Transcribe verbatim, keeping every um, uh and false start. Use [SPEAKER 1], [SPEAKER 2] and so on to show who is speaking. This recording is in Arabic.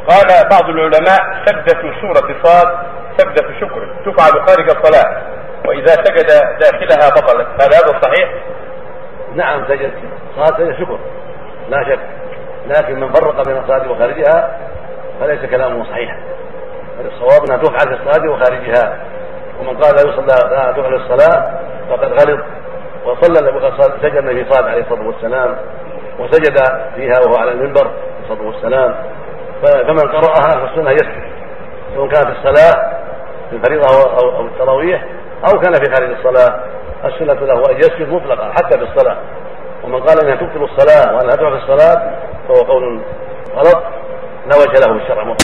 [SPEAKER 1] قال بعض العلماء سجدة سورة صاد سجدة شكر تفعل خارج الصلاة، وإذا سجد داخلها بطلت، هل هذا صحيح؟
[SPEAKER 2] نعم، سجد صاد سجد شكر لا شك، لكن من فرق بين الصلاة وخارجها فليس كلامه صحيحا، الصواب انها تفعل في الصلاة وخارجها. ومن قال لا يصلى لا تفعل الصلاة فقد غلط، وصلى سجد النبي صاد عليه الصلاة والسلام وسجد فيها وهو على المنبر عليه الصلاة والسلام، فمن قرأها فالسنة يسجد سواء كانت الصلاة في الفريضة أو التراويح أو كان في خارج الصلاة، السنة له أن يسجد مطلقا حتى في الصلاة. ومن قال انها تبطل الصلاة وانها تفعل في الصلاة فهو قول غلط لا وجه له بالشرع.